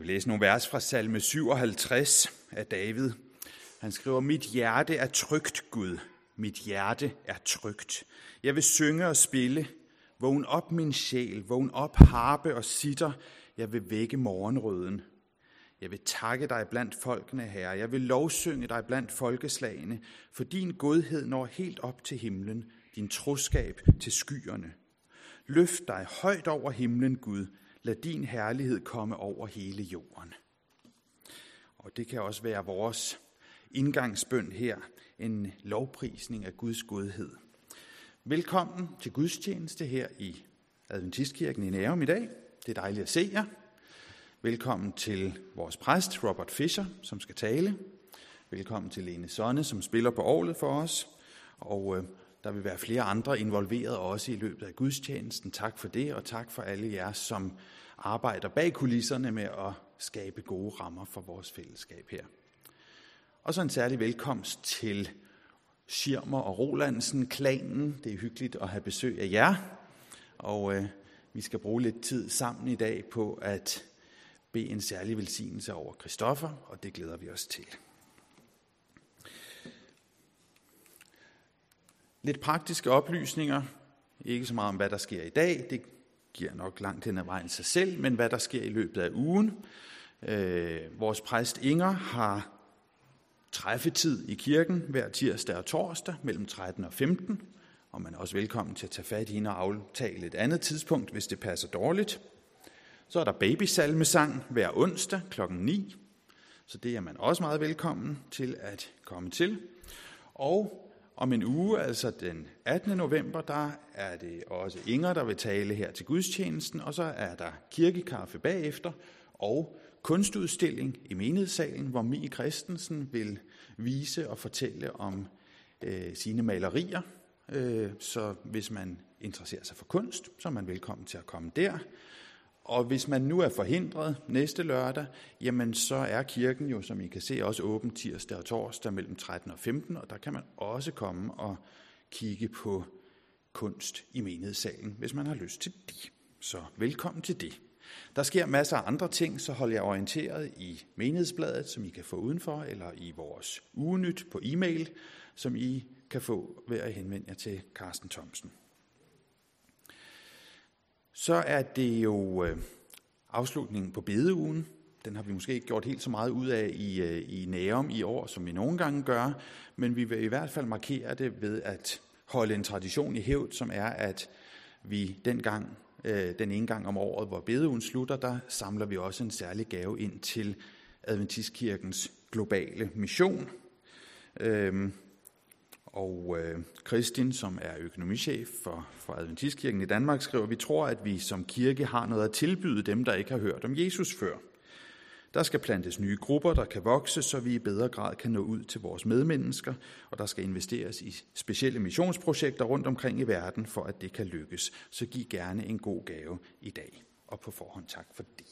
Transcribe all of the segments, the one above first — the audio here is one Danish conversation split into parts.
vil læse nogle vers fra salme 57 af David. Han skriver, mit hjerte er trygt, Gud. Mit hjerte er trygt. Jeg vil synge og spille. Vågn op, min sjæl. Vågn op, harpe og sitter. Jeg vil vække morgenrøden. Jeg vil takke dig blandt folkene, Herre. Jeg vil lovsynge dig blandt folkeslagene, for din godhed når helt op til himlen, din troskab til skyerne. Løft dig højt over himlen, Gud. Lad din herlighed komme over hele jorden. Og det kan også være vores indgangsbøn her, en lovprisning af Guds godhed. Velkommen til gudstjeneste her i Adventistkirken i Nærum i dag. Det er dejligt at se jer. Velkommen til vores præst, Robert Fischer, som skal tale. Velkommen til Lene Sonne, som spiller på orglet for os. Og der vil være flere andre involveret også i løbet af gudstjenesten. Tak for det, og tak for alle jer, som arbejder bag kulisserne med at skabe gode rammer for vores fællesskab her. Og så en særlig velkomst til Schirmer og Rolandsen-klanen. Det er hyggeligt at have besøg af jer. Og vi skal bruge lidt tid sammen i dag på at bede en særlig velsignelse over Christoffer, og det glæder vi os til. Lidt praktiske oplysninger. Ikke så meget om, hvad der sker i dag. Det giver nok langt hen ad vejen sig selv, men hvad der sker i løbet af ugen. Vores præst Inger har træffetid i kirken hver tirsdag og torsdag mellem 13 og 15, og man er også velkommen til at tage fat i hende og aftale et andet tidspunkt, hvis det passer dårligt. Så er der babysalmesang hver onsdag kl. 9, så det er man også meget velkommen til at komme til. Og om en uge, altså den 18. november, der er det også Inger, der vil tale her til gudstjenesten, og så er der kirkekaffe bagefter og kunstudstilling i menighedssalen, hvor Mie Christensen vil vise og fortælle om sine malerier. Så hvis man interesserer sig for kunst, så er man velkommen til at komme der. Og hvis man nu er forhindret næste lørdag, jamen så er kirken jo, som I kan se, også åben tirsdag og torsdag mellem 13 og 15, og der kan man også komme og kigge på kunst i menighedssalen, hvis man har lyst til det. Så velkommen til det. Der sker masser af andre ting, så hold jer orienteret i menighedsbladet, som I kan få udenfor, eller i vores ugenyt på e-mail, som I kan få ved at henvende jer til Carsten Thomsen. Så er det jo afslutningen på bedeugen. Den har vi måske ikke gjort helt så meget ud af i Nærum i år, som vi nogle gange gør, men vi vil i hvert fald markere det ved at holde en tradition i hævd, som er, at vi den ene gang om året, hvor bedeugen slutter, der samler vi også en særlig gave ind til Adventistkirkens globale mission. Og Kristin, som er økonomichef for Adventistkirken i Danmark, skriver, vi tror, at vi som kirke har noget at tilbyde dem, der ikke har hørt om Jesus før. Der skal plantes nye grupper, der kan vokse, så vi i bedre grad kan nå ud til vores medmennesker, og der skal investeres i specielle missionsprojekter rundt omkring i verden, for at det kan lykkes. Så giv gerne en god gave i dag, og på forhånd tak for det.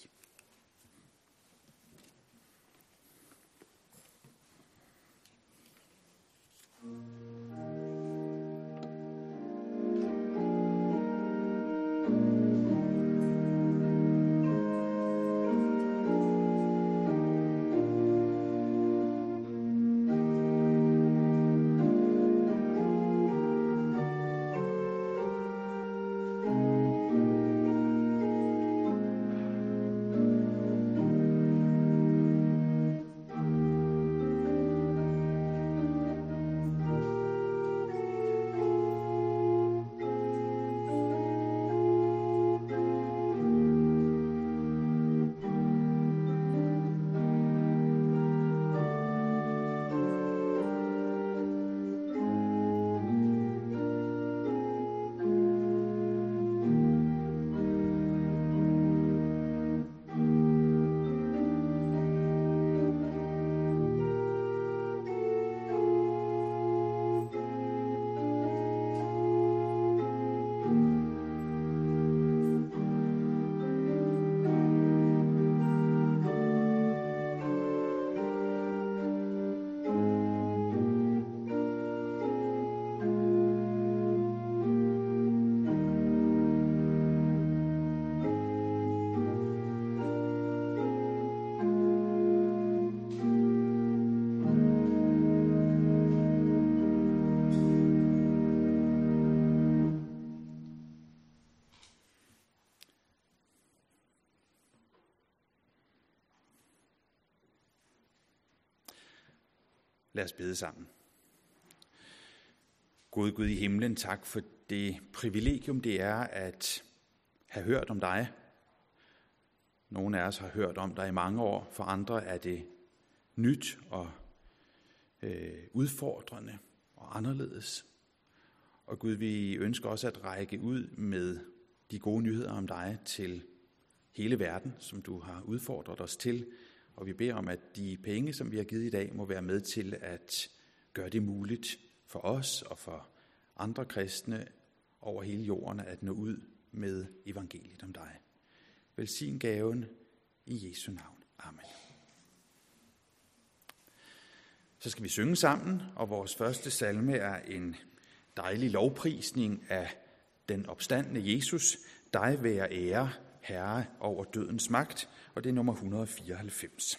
Lad os bede sammen. Gode Gud i himlen, tak for det privilegium, det er at have hørt om dig. Nogle af os har hørt om dig i mange år, for andre er det nyt og udfordrende og anderledes. Og Gud, vi ønsker også at række ud med de gode nyheder om dig til hele verden, som du har udfordret os til. Og vi beder om, at de penge, som vi har givet i dag, må være med til at gøre det muligt for os og for andre kristne over hele jorden at nå ud med evangeliet om dig. Velsign gaven i Jesu navn. Amen. Så skal vi synge sammen, og vores første salme er en dejlig lovprisning af den opstandne Jesus. Dig være ære, Herre over dødens magt, og det er nummer 194.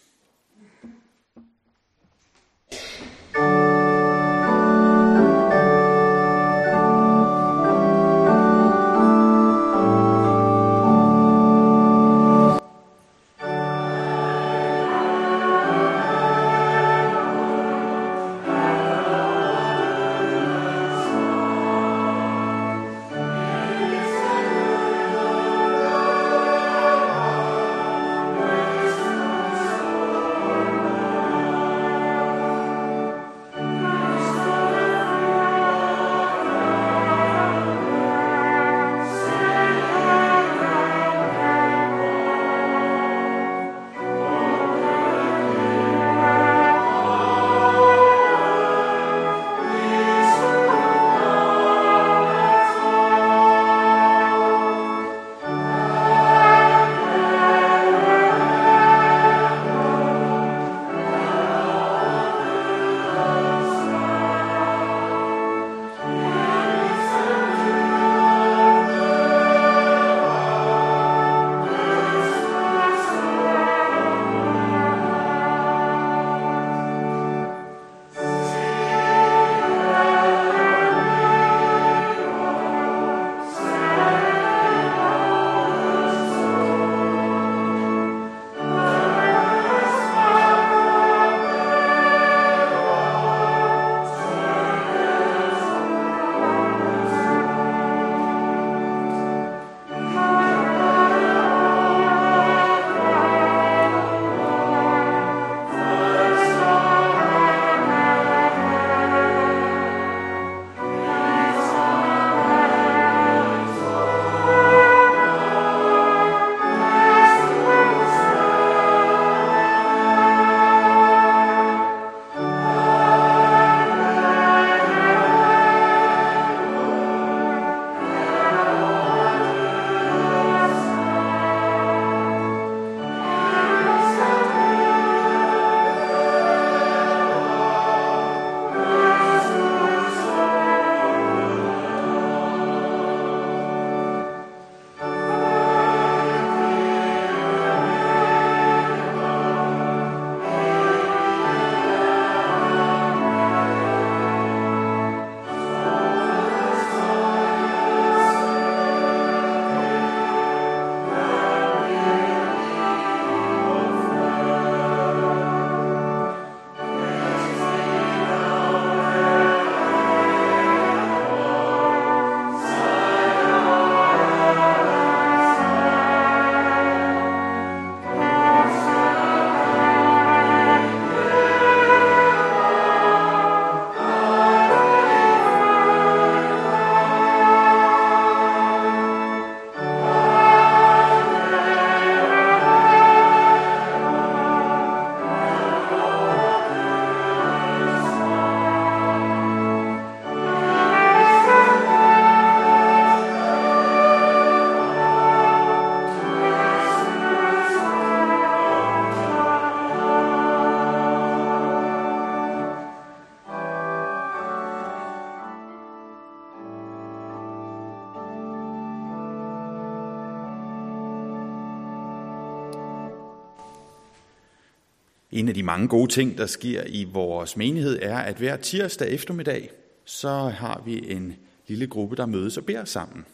En af de mange gode ting, der sker i vores menighed, er, at hver tirsdag eftermiddag, så har vi en lille gruppe, der mødes og beder sammen.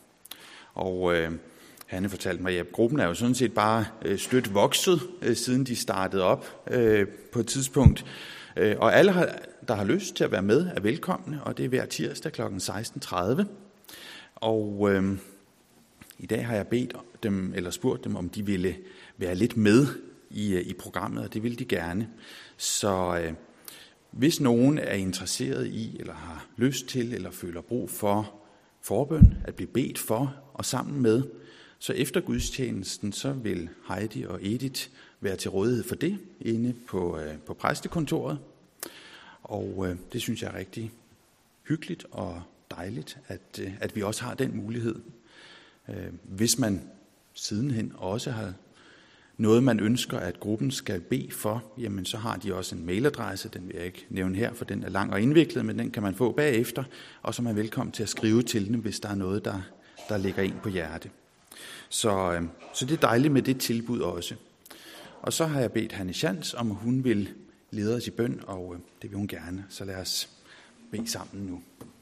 Og Hanne fortalte mig, at gruppen er jo sådan set bare stødt vokset, siden de startede op på et tidspunkt. Og alle, der har lyst til at være med, er velkomne, og det er hver tirsdag kl. 16:30. Og i dag har jeg spurgt dem, om de ville være lidt med i programmet, og det vil de gerne. Så hvis nogen er interesseret i, eller har lyst til, eller føler brug for forbøn, at blive bedt for og sammen med, så efter gudstjenesten, så vil Heidi og Edith være til rådighed for det inde på præstekontoret. Og det synes jeg er rigtig hyggeligt og dejligt, at vi også har den mulighed. Hvis man sidenhen også har noget, man ønsker, at gruppen skal bede for, jamen så har de også en mailadresse, den vil jeg ikke nævne her, for den er lang og indviklet, men den kan man få bagefter, og så er man velkommen til at skrive til dem, hvis der er noget, der ligger en på hjerte. Så det er dejligt med det tilbud også. Og så har jeg bedt Hanne Schantz, om hun vil lede os i bøn, og det vil hun gerne, så lad os bede sammen nu.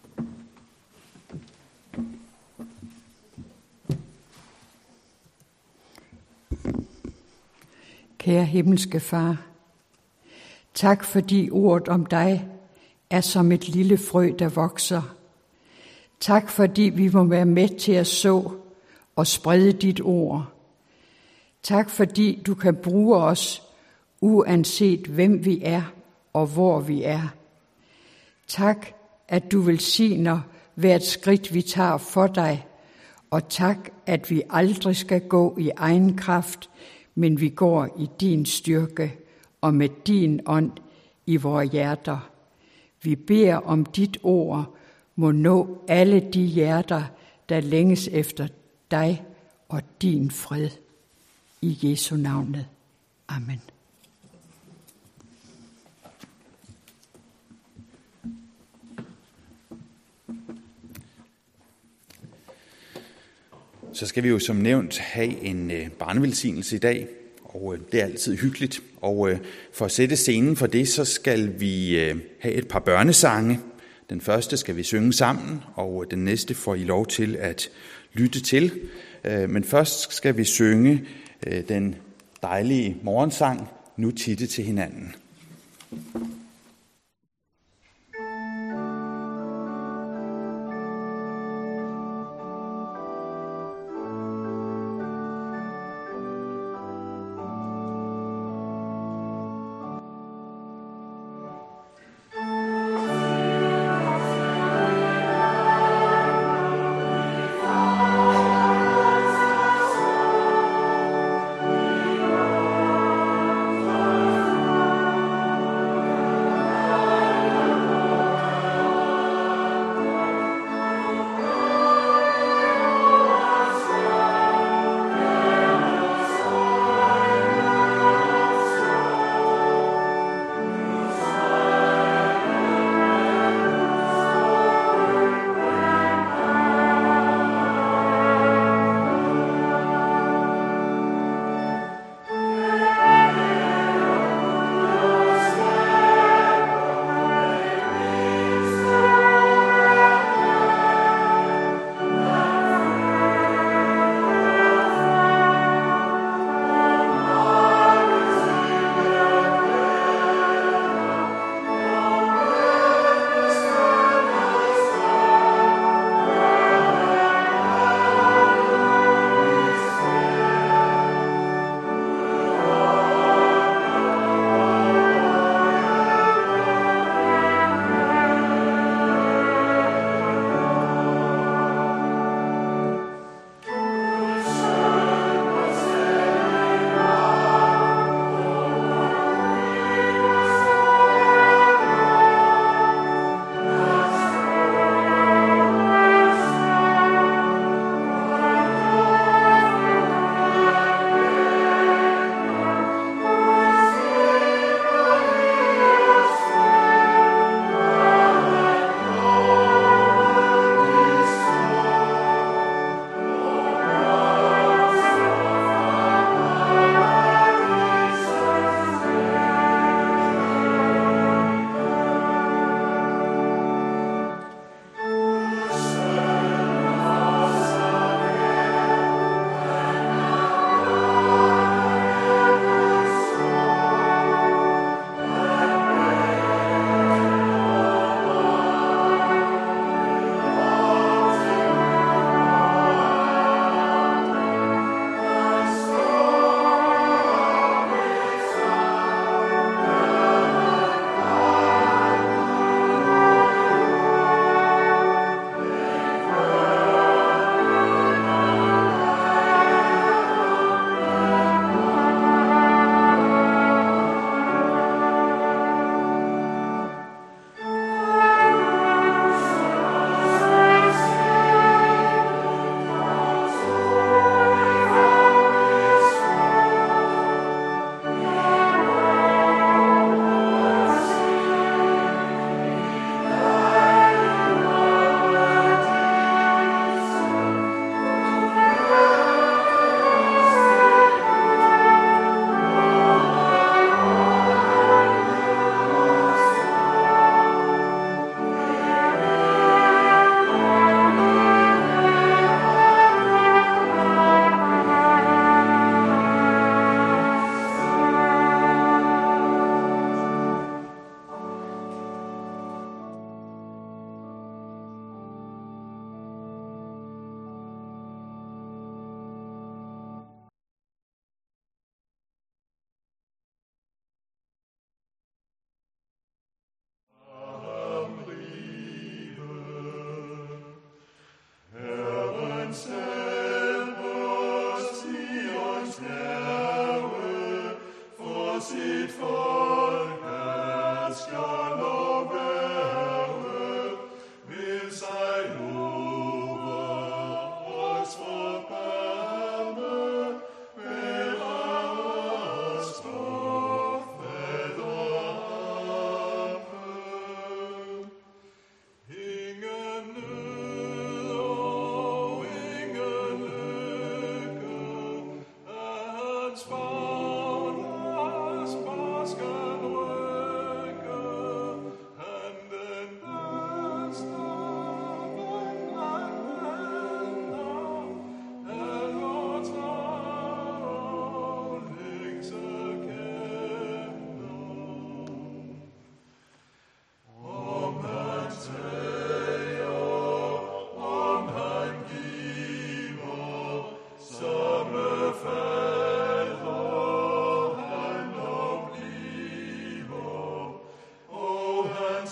Kære himmelske Far, tak fordi ordet om dig er som et lille frø, der vokser. Tak fordi vi må være med til at så og sprede dit ord. Tak fordi du kan bruge os, uanset hvem vi er og hvor vi er. Tak, at du velsigner hvert skridt, vi tager for dig, og tak, at vi aldrig skal gå i egen kraft, men vi går i din styrke og med din ånd i vores hjerter. Vi beder om dit ord må nå alle de hjerter, der længes efter dig og din fred. I Jesu navnet. Amen. Så skal vi jo som nævnt have en barnevelsignelse i dag, og det er altid hyggeligt. Og for at sætte scenen for det, så skal vi have et par børnesange. Den første skal vi synge sammen, og den næste får I lov til at lytte til. Men først skal vi synge den dejlige morgensang, Nu titte til hinanden.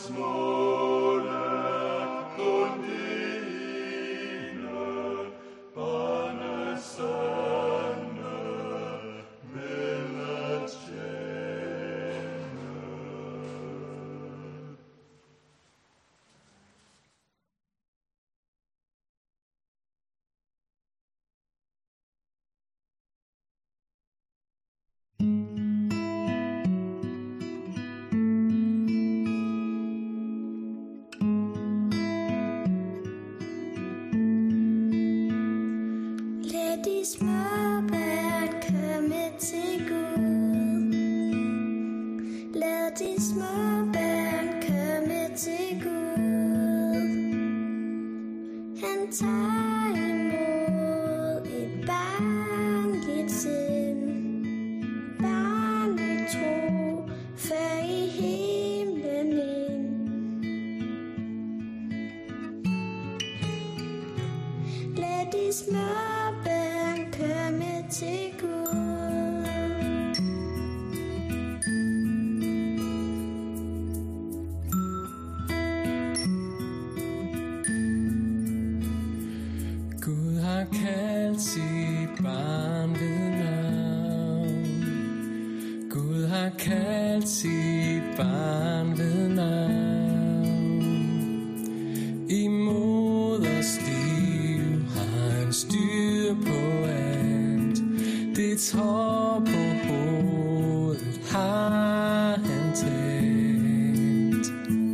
Kaldt sit barn ved navn. I moders liv har han styr på alt. Dets hår på hovedet har han talt.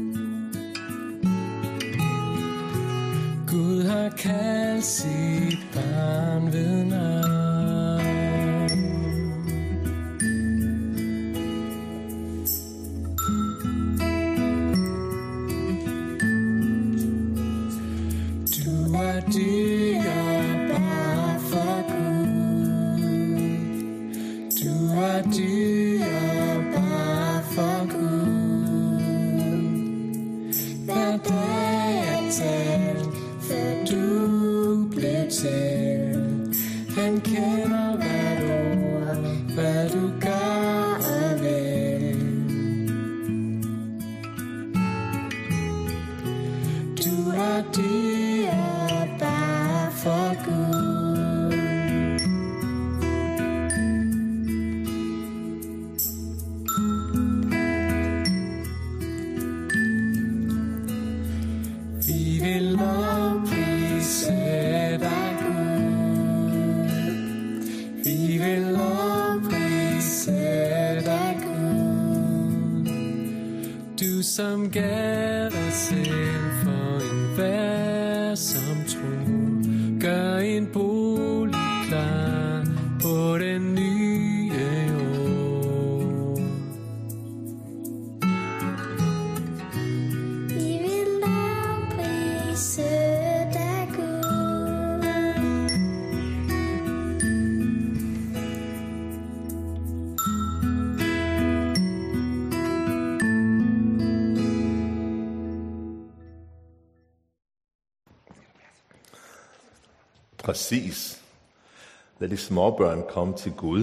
Gud har kaldt sit barn ved navn. Han kender hvert ord, hvad du gør og vil. Du er dyrebar for Gud. Vi vil lovprise dig, vi vil lovprise dig, Gud. Du som gav dig selv for enhver som tror, gør en bolig klar på den nye jord. Vi vil lovprise dig, Gud. Præcis. Lad de småbørn komme til Gud.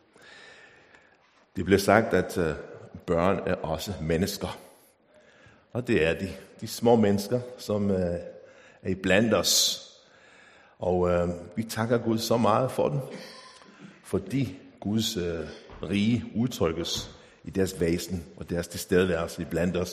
Det bliver sagt, at børn er også mennesker. Og det er de. De små mennesker, som er iblandt os. Og vi takker Gud så meget for dem. Fordi Guds rige udtrykkes i deres væsen og deres tilstedeværelse iblandt os.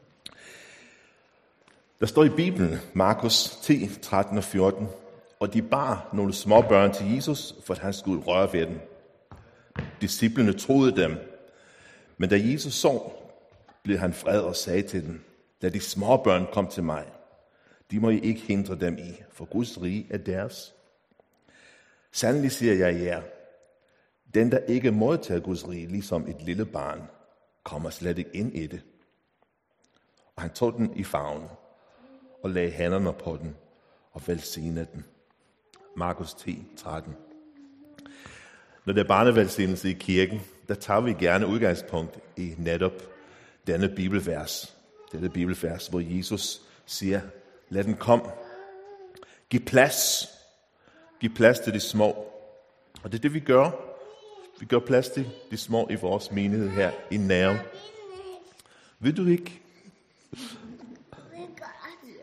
Der står i Bibelen, Markus 10, 13 og 14, og de bar nogle små børn til Jesus, for at han skulle røre ved dem. Disciplene troede dem, men da Jesus så, blev han vred og sagde til dem, lad de små børn komme til mig. De må I ikke hindre dem i, for Guds rige er deres. Sandelig siger jeg jer, den der ikke modtager Guds rige, ligesom et lille barn, kommer slet ikke ind i det. Og han tog den i favnen og lagde hænderne på den og velsignede den. Markus 10, 13. Når der er barnevelsignelse i kirken, der tager vi gerne udgangspunkt i netop denne bibelvers. Dette bibelvers, hvor Jesus siger, lad den komme. Giv plads. Giv plads til de små. Og det er det, vi gør. Vi gør plads til de små i vores menighed her i Nærum. Vil du ikke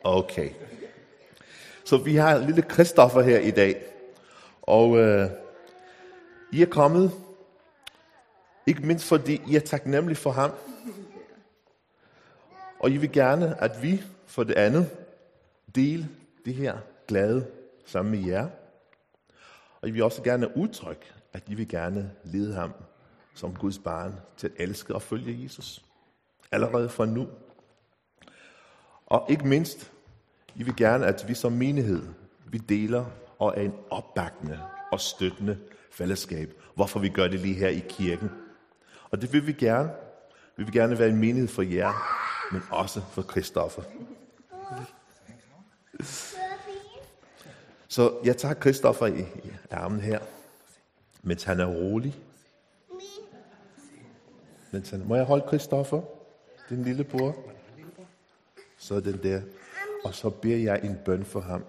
Okay. Så vi har lille Christoffer her i dag. Og I er kommet, ikke mindst fordi I er taknemmelige for ham. Og I vil gerne, at vi for det andet dele det her glade sammen med jer. Og I vil også gerne udtrykke, at I vil gerne lede ham som Guds barn til at elske og følge Jesus. Allerede fra nu. Og ikke mindst, I vil gerne, at vi som menighed, vi deler og er en opbakkende og støttende fællesskab. Hvorfor vi gør det lige her i kirken. Og det vil vi gerne. Vi vil gerne være en menighed for jer, men også for Christoffer. Så jeg tager Christoffer i armen her, mens han er rolig. Må jeg holde Christoffer, din lille bror? Så den der. Og så beder jeg en bøn for ham.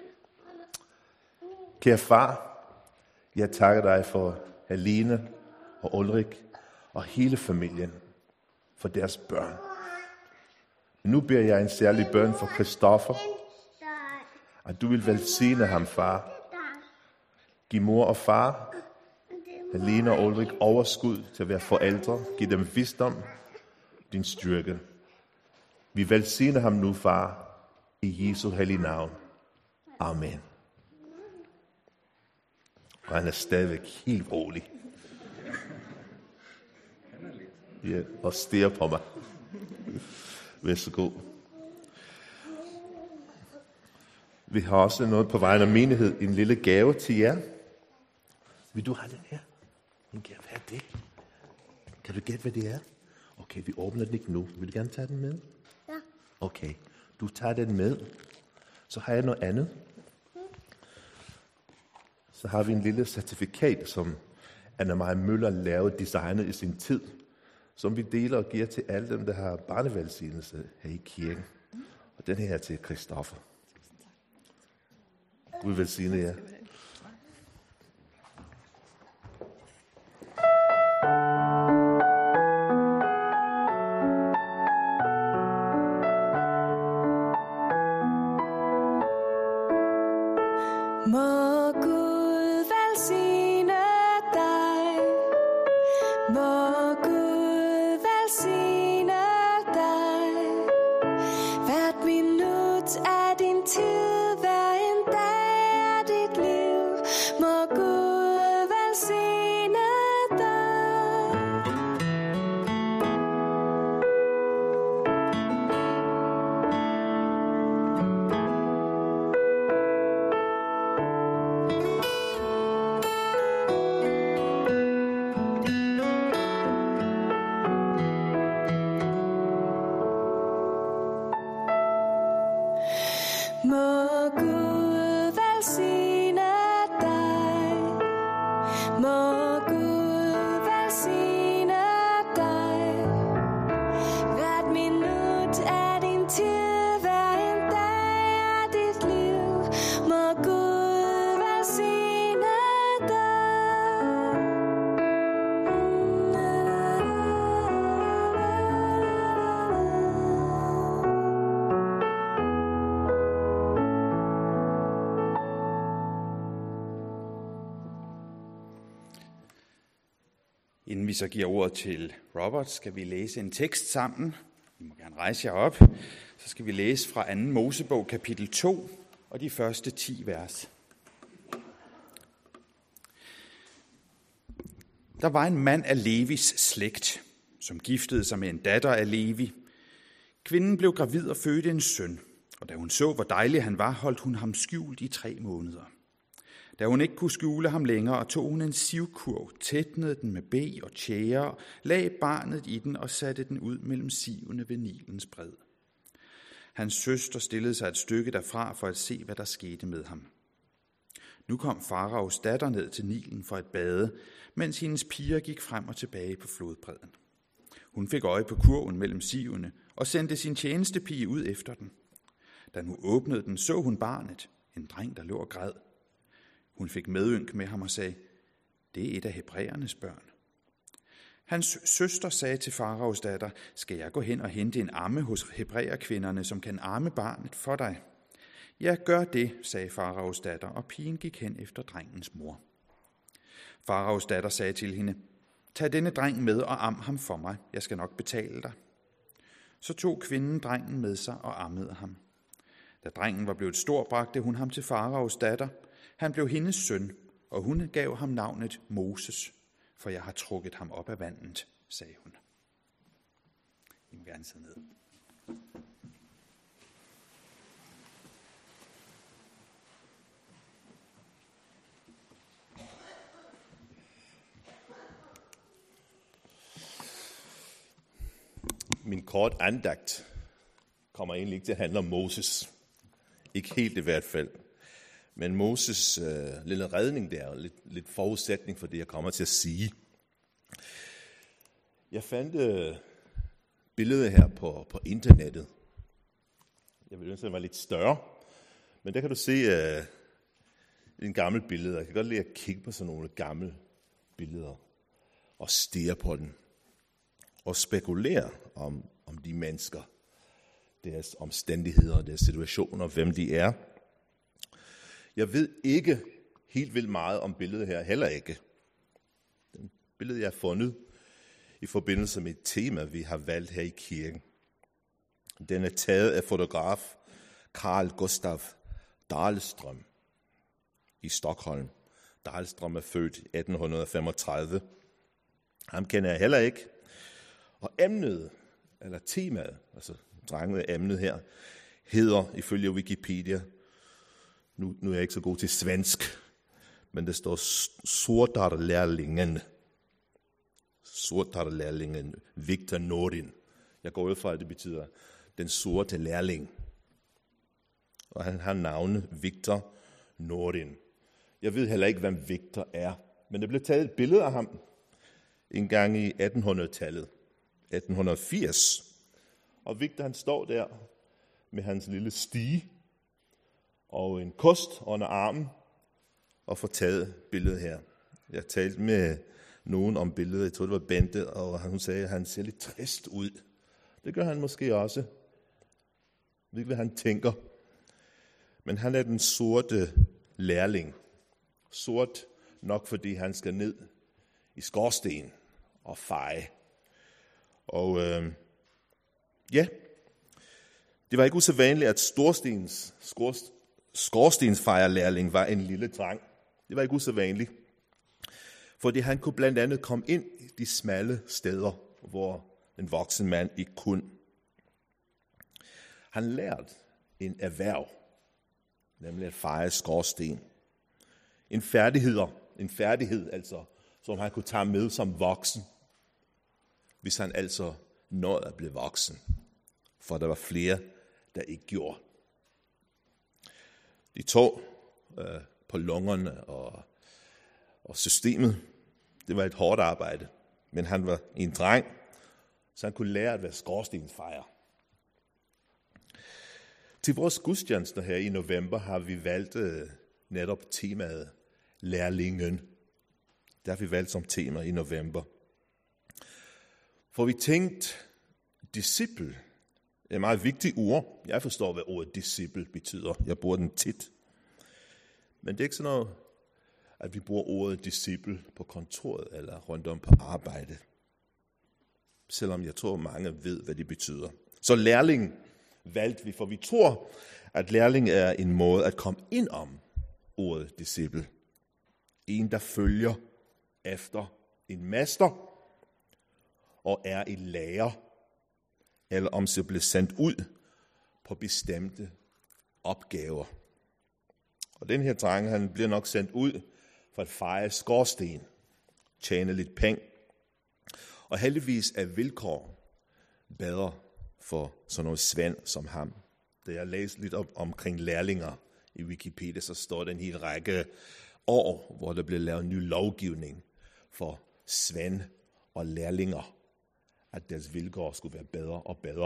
Kære far, jeg takker dig for Helene og Ulrik og hele familien, for deres børn. Nu beder jeg en særlig bøn for Christoffer, at du vil velsigne ham, far. Giv mor og far, Helene og Ulrik, overskud til at være forældre. Giv dem visdom, din styrke. Vi velsigner ham nu, far, i Jesu hellige navn. Amen. Og han er stadigvæk helt rolig. Ja, og stirrer på mig. Værsgo. Vi har også noget på vejen af menighed, en lille gave til jer. Vil du have den her? En gave, hvad er det? Kan du gætte, hvad det er? Okay, vi åbner den ikke nu. Vil du gerne tage den med? Ja. Okay, du tager den med. Så har jeg noget andet. Så har vi en lille certifikat, som Anna-Maja Møller lavede designet i sin tid, som vi deler og giver til alle dem, der har barnevelsignelse her i kirken. Og den her er til Christoffer. Gud velsigne jer. Må Gud velsigne dig. Må Gud velsigne dig. Hvert minut af din tid, hver en dag af dit liv. Må Gud velsigne dig. Må Gud velsigne dig. Må Gud velsigne dig. Hvert minut af din tid, hver en dag af dit liv. Må Gud velsigne Inden vi så giver ordet til Robert, skal vi læse en tekst sammen. I må gerne rejse jer op. Så skal vi læse fra 2. Mosebog, kapitel 2, og de første 10 vers. Der var en mand af Levis slægt, som giftede sig med en datter af Levi. Kvinden blev gravid og fødte en søn, og da hun så, hvor dejlig han var, holdt hun ham skjult i 3 måneder. Da hun ikke kunne skjule ham længere, tog hun en sivkurv, tætnede den med beg og tjære, lagde barnet i den og satte den ud mellem sivene ved Nilens bred. Hans søster stillede sig et stykke derfra for at se, hvad der skete med ham. Nu kom faraos datter ned til Nilen for at bade, mens hendes piger gik frem og tilbage på flodbredden. Hun fik øje på kurven mellem sivene og sendte sin tjenestepige ud efter den. Da hun åbnede den, så hun barnet, en dreng, der lå og græd. Hun fik medynk med ham og sagde, det er et af hebræernes børn. Hans søster sagde til faraos datter, skal jeg gå hen og hente en amme hos hebræerkvinderne, som kan amme barnet for dig? Ja, gør det, sagde faraos datter, og pigen gik hen efter drengens mor. Faraos datter sagde til hende, tag denne dreng med og am ham for mig, jeg skal nok betale dig. Så tog kvinden drengen med sig og ammede ham. Da drengen var blevet stor, bragte hun ham til faraos datter. Han blev hendes søn, og hun gav ham navnet Moses, for jeg har trukket ham op af vandet, sagde hun. I må gerne sidde ned. Min kort andagt kommer egentlig ikke til at handle om Moses. Ikke helt i hvert fald. Men Moses lille redning der er lidt forudsætning for det, jeg kommer til at sige. Jeg fandt billedet her på internettet. Jeg vil ønske, at det var lidt større. Men der kan du se en gammel billede. Jeg kan godt lide at kigge på sådan nogle gamle billeder og stirre på den. Og spekulere om de mennesker, deres omstændigheder, deres situationer, hvem de er. Jeg ved ikke helt vildt meget om billedet her, heller ikke. Den billede, jeg har fundet i forbindelse med et tema, vi har valgt her i kirken. Den er taget af fotograf Carl Gustav Dahlström i Stockholm. Dahlström er født i 1835. Ham kender jeg heller ikke. Og emnet, eller temaet, altså drenget emnet her, hedder ifølge Wikipedia, nu er jeg ikke så god til svensk, men det står Sordarlærlingen. Sordarlærlingen, Viktor Nordin. Jeg går ud fra, at det betyder den sorte lærling. Og han har navnet Viktor Nordin. Jeg ved heller ikke, hvem Viktor er, men der blev taget et billede af ham en gang i 1800-tallet. 1880. Og Viktor han står der med hans lille stige og en kost under armen og får taget billedet her. Jeg talte med nogen om billedet, jeg tror det var Bente, og hun sagde, at han ser lidt trist ud. Det gør han måske også. Jeg ved ikke, hvad han tænker. Men han er den sorte lærling. Sort nok, fordi han skal ned i skorsten og feje. Og ja, det var ikke usædvanligt, at skorstensfejerlærling var en lille dreng. Det var ikke usædvanligt. Fordi han kunne blandt andet komme ind i de smalle steder, hvor en voksen mand ikke kunne. Han lærte en erhverv, nemlig at feje skorsten. En færdighed altså, som han kunne tage med som voksen, hvis han altså nåede at blive voksen. For der var flere, der ikke gjorde. De tog på lungerne og systemet. Det var et hårdt arbejde. Men han var en dreng, så han kunne lære at være skorstensfejer. Til vores gudstjenester her i november har vi valgt netop temaet lærlingen. Det har vi valgt som tema i november. For vi tænkte, disciple er et meget vigtigt ord. Jeg forstår, hvad ordet disciple betyder. Jeg bruger den tit. Men det er ikke sådan noget, at vi bruger ordet disciple på kontoret eller rundt om på arbejde. Selvom jeg tror, mange ved, hvad det betyder. Så lærling valgte vi, for vi tror, at lærling er en måde at komme ind om ordet disciple. En, der følger efter en mester og er i lære, eller om så bliver sendt ud på bestemte opgaver. Og den her dreng, han bliver nok sendt ud for at feje skorsten, tjene lidt penge. Og heldigvis er vilkår bedre for sådan noget Svend som ham. Da jeg læste lidt omkring lærlinger i Wikipedia, så står der en hel række år, hvor der blev lavet ny lovgivning for Svend og lærlinger, at deres vilkår skulle være bedre og bedre.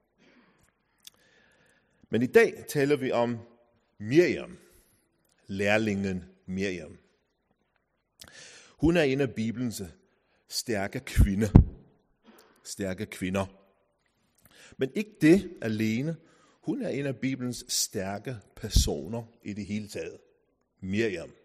Men i dag taler vi om Miriam, lærlingen Miriam. Hun er en af Bibelens stærke kvinde. Stærke kvinder. Men ikke det alene. Hun er en af Bibelens stærke personer i det hele taget. Miriam.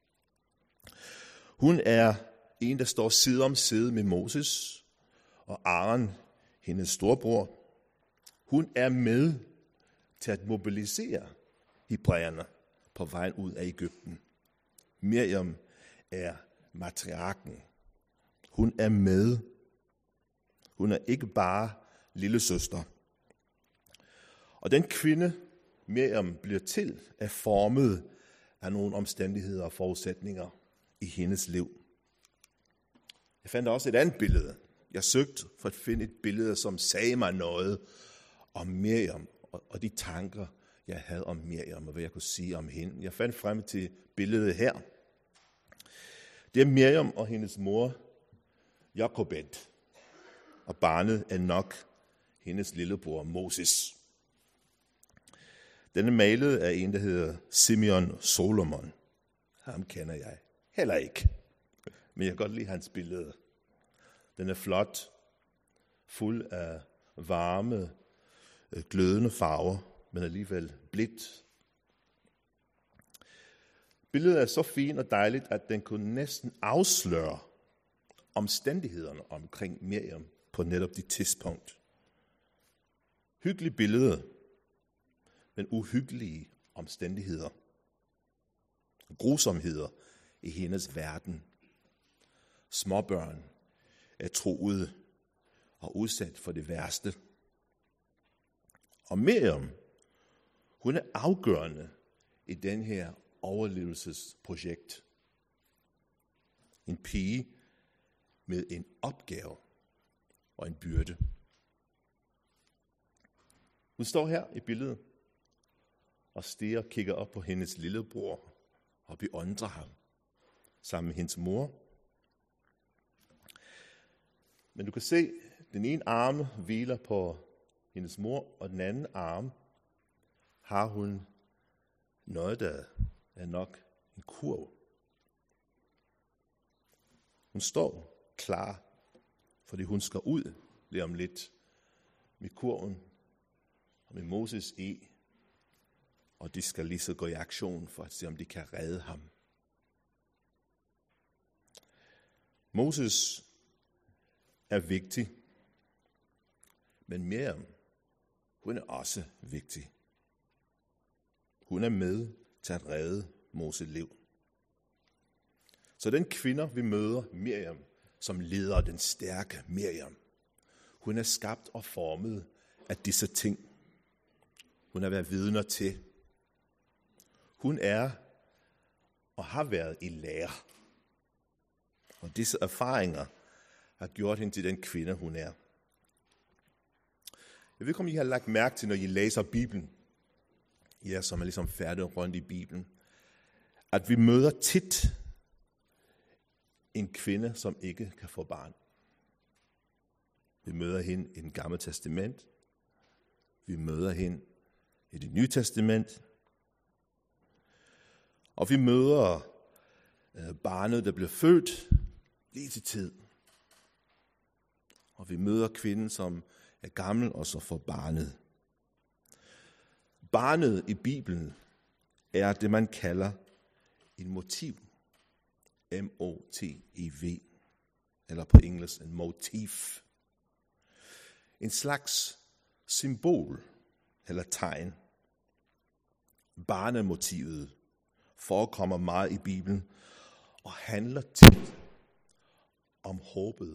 Hun er en, der står side om side med Moses og Aaron, hendes storbror. Hun er med til at mobilisere hebræerne på vejen ud af Egypten. Miriam er matriarken. Hun er med. Hun er ikke bare lille søster. Og den kvinde, Miriam bliver til, er formet af nogle omstændigheder og forudsætninger i hendes liv. Jeg fandt også et andet billede. Jeg søgte for at finde et billede, som sagde mig noget om Miriam og de tanker, jeg havde om Miriam og hvad jeg kunne sige om hende. Jeg fandt frem til billedet her. Det er Miriam og hendes mor, Jokobed, og barnet er nok hendes lillebror Moses. Den er malet af en, der hedder Simeon Solomon. Ham kender jeg heller ikke, men jeg kan godt lide hans billede. Den er flot, fuld af varme, glødende farver, men alligevel blidt. Billedet er så fint og dejligt, at den kunne næsten afsløre omstændighederne omkring Miriam på netop det tidspunkt. Hyggeligt billede, men uhyggelige omstændigheder. Grusomheder i hendes verden. Småbørn er truet og udsat for det værste. Og Miriam, hun er afgørende i den her overlevelsesprojekt. En pige med en opgave og en byrde. Hun står her i billedet og stiger og kigger op på hendes lillebror og beundrer ham sammen med hendes mor. Men du kan se, den ene arme hviler på hendes mor, og den anden arm har hun noget, der er nok en kurv. Hun står klar, fordi hun skal ud lige om lidt med kurven og med Moses i, og de skal lige så gå i aktion for at se, om de kan redde ham. Moses er vigtig, men Miriam, hun er også vigtig. Hun er med til at redde Moses liv. Så den kvinde, vi møder, Miriam, som leder den stærke Miriam, hun er skabt og formet af disse ting. Hun har været vidner til. Hun er og har været i lære. Og disse erfaringer har gjort hende til den kvinde, hun er. Jeg ved ikke, om I har lagt mærke til, når I læser Bibelen, ja, som er ligesom færdig rundt i Bibelen, at vi møder tit en kvinde, som ikke kan få barn. Vi møder hende i det gamle testament. Vi møder hende i det nye testament. Og vi møder barnet, der bliver født lige til tid. Og vi møder kvinden, som er gammel og så får barnet. Barnet i Bibelen er det, man kalder en motiv. M-O-T-I-V. Eller på engelsk en motif. En slags symbol eller tegn. Barnemotivet forekommer meget i Bibelen og handler tit om håbet.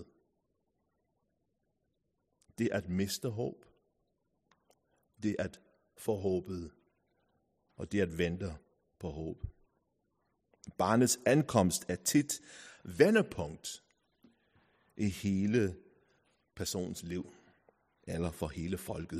Det at miste håb, det at få håbet, og det at vente på håb. Barnets ankomst er tit vendepunkt i hele persons liv, eller for hele folket.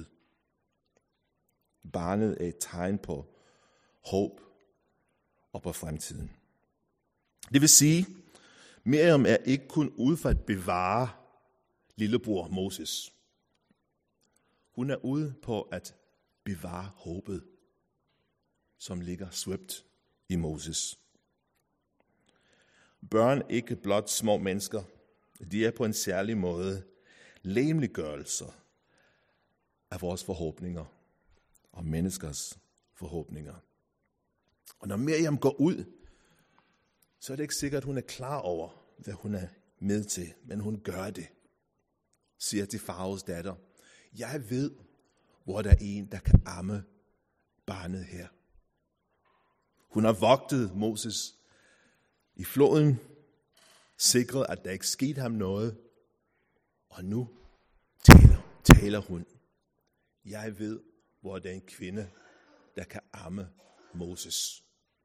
Barnet er et tegn på håb og på fremtiden. Det vil sige, Miriam er ikke kun ude for at bevare lillebror Moses. Hun er ude på at bevare håbet, som ligger svøbt i Moses. Børn ikke blot små mennesker, De er på en særlig måde legemliggørelser af vores forhåbninger og menneskers forhåbninger. Og når Miriam går ud, så er det ikke sikkert, at hun er klar over, hvad hun er med til, men hun gør det. Siger til faraos datter, jeg ved, hvor der er en, der kan amme barnet her. Hun har vogtet Moses i floden, sikret, at der ikke skete ham noget, og nu taler hun. Jeg ved, hvor der er en kvinde, der kan amme Moses.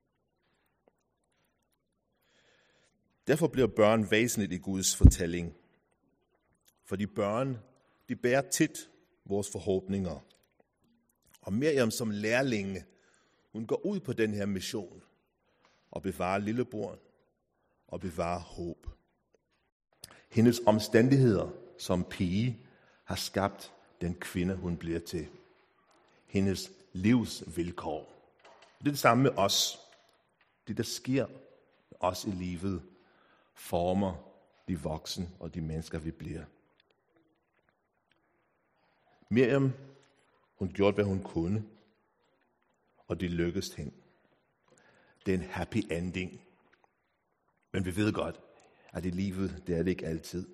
Derfor bliver børn væsentligt i Guds fortælling. Fordi børn, de bærer tit vores forhåbninger. Og Miriam som lærlinge, hun går ud på den her mission og bevarer lillebror og bevarer håb. Hendes omstændigheder som pige har skabt den kvinde, hun bliver til. Hendes livsvilkår. Det er det samme med os. Det, der sker med os i livet, former de voksne og de mennesker, vi bliver. Miriam, hun gjorde, hvad hun kunne, og det lykkedes hende. Det er en happy ending. Men vi ved godt, at i livet, det er det ikke altid.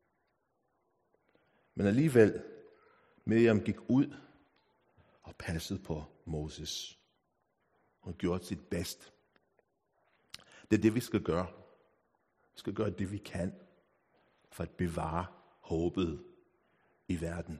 Men alligevel, Miriam gik ud og passede på Moses. Hun gjorde sit bedste. Det er det, vi skal gøre. Vi skal gøre det, vi kan, for at bevare håbet i verden.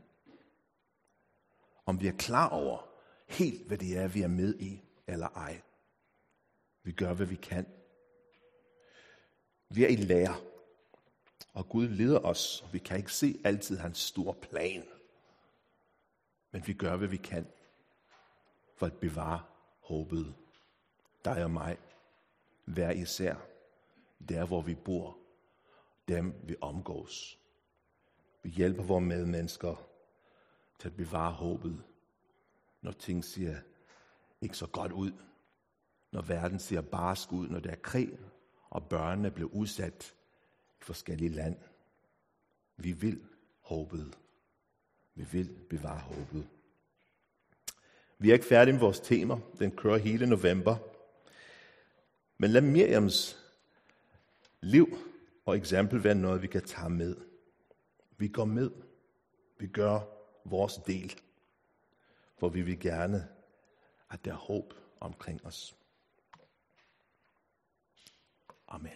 Om vi er klar over helt, hvad det er, vi er med i, eller ej. Vi gør, hvad vi kan. Vi er i lære, og Gud leder os, og vi kan ikke se altid hans store plan. Men vi gør, hvad vi kan, for at bevare håbet. Dig og mig, hver især, der hvor vi bor, dem vi omgås. Vi hjælper vores medmennesker til at bevare håbet, når ting ser ikke så godt ud, når verden ser barsk ud, når der er krig, og børnene bliver udsat i forskellige land. Vi vil håbet. Vi vil bevare håbet. Vi er ikke færdige med vores tema. Den kører hele november. Men lad Miriams liv og eksempel være noget, vi kan tage med. Vi går med. Vi gør vores del. For vi vil gerne, at der er håb omkring os. Amen.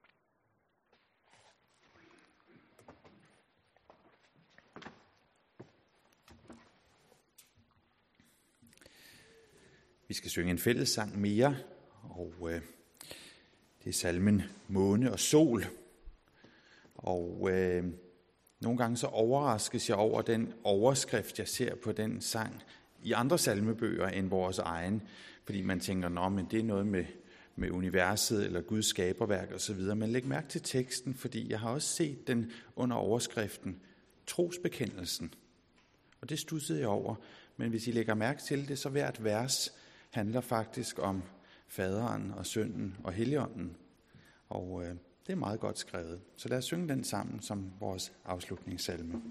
Vi skal synge en fællessang mere, og det er salmen Måne og Sol. Og nogle gange så overraskes jeg over den overskrift, jeg ser på den sang i andre salmebøger end vores egen, fordi man tænker, men det er noget med universet eller Guds skaberværk osv. Men læg mærke til teksten, fordi jeg har også set den under overskriften Trosbekendelsen. Og det studsede jeg over. Men hvis I lægger mærke til det, så hvert vers handler faktisk om faderen og sønnen og helligånden. Og det er meget godt skrevet. Så lad os synge den sammen som vores afslutningssalme.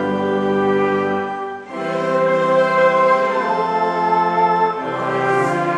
Amen.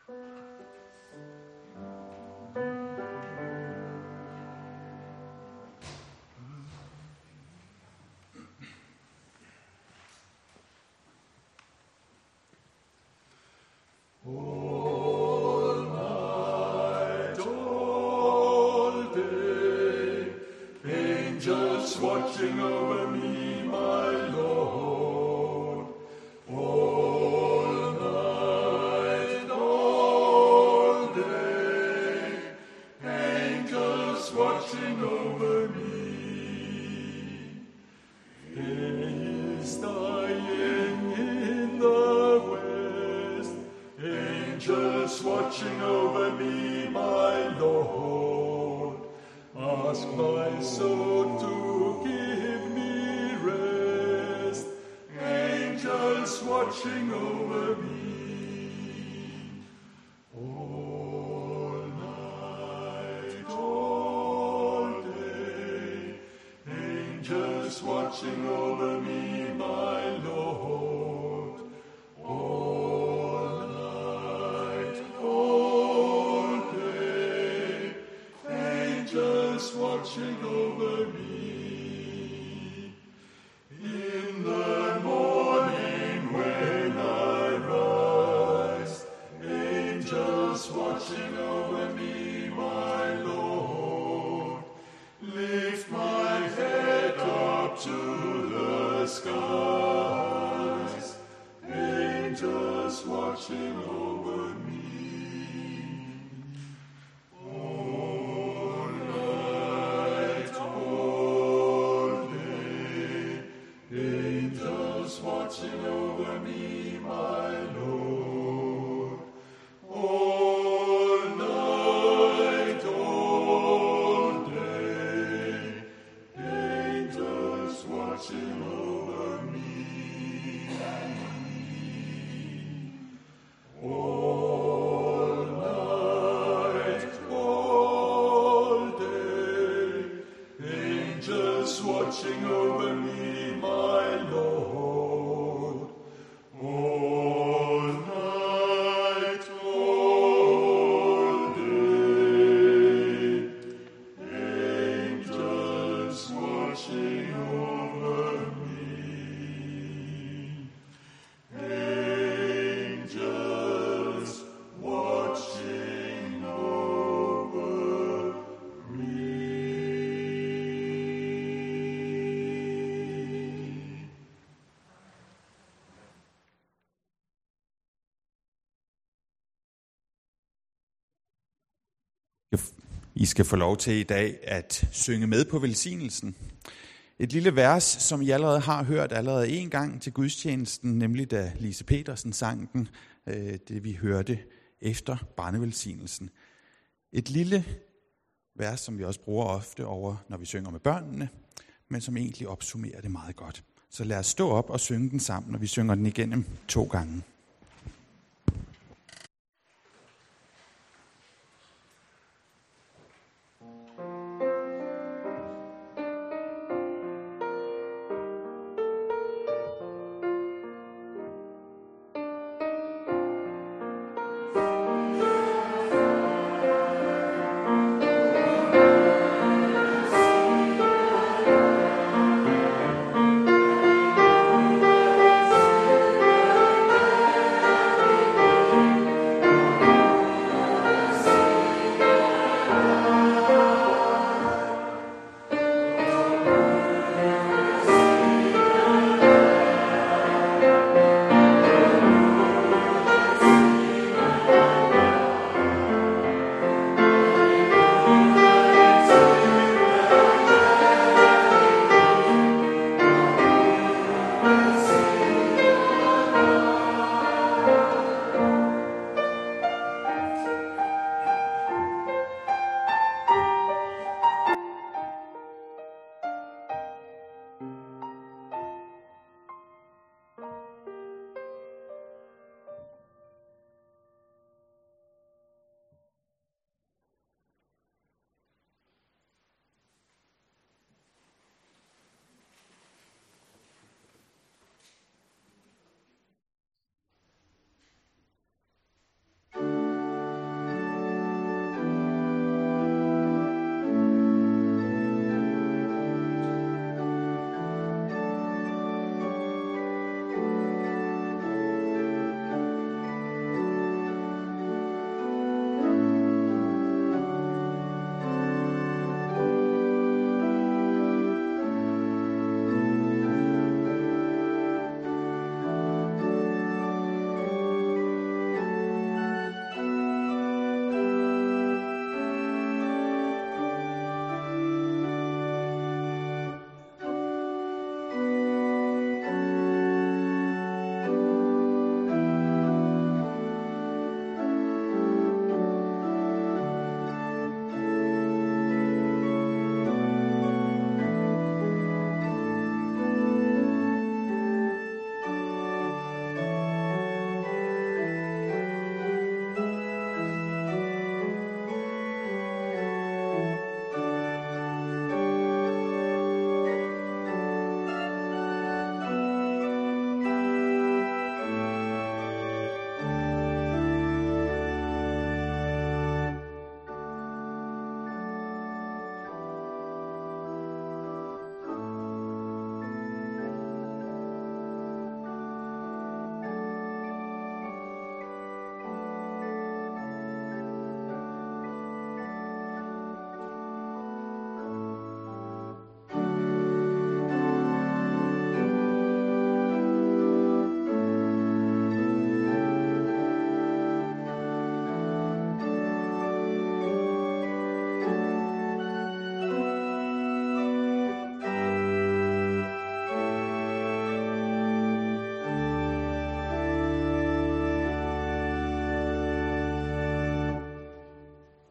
Watching over me, my Lord, all night, all day, angels watching over me. Is dying in the west, angels watching over me, my Lord. Ask my soul to give me rest, angels watching over me. All night, all day, angels watching over me, my Lord. All night, all day, angels watching over me. In the morning when I rise, angels watching over me, my Lord. Lift my head up to the skies, angels watching over me. All night, all day, angels watching over me, my Lord. All night, all day, angels watching over me. All night, all day, angels watching over me, my Lord. All night, all day, angels watching over me. Angels watching over me. I skal få lov til i dag at synge med på velsignelsen. Et lille vers, som I allerede har hørt en gang til gudstjenesten, nemlig da Lise Petersen sang den, det vi hørte efter barnevelsignelsen. Et lille vers, som vi også bruger ofte over, når vi synger med børnene, men som egentlig opsummerer det meget godt. Så lad os stå op og synge den sammen, når vi synger den igennem 2 gange.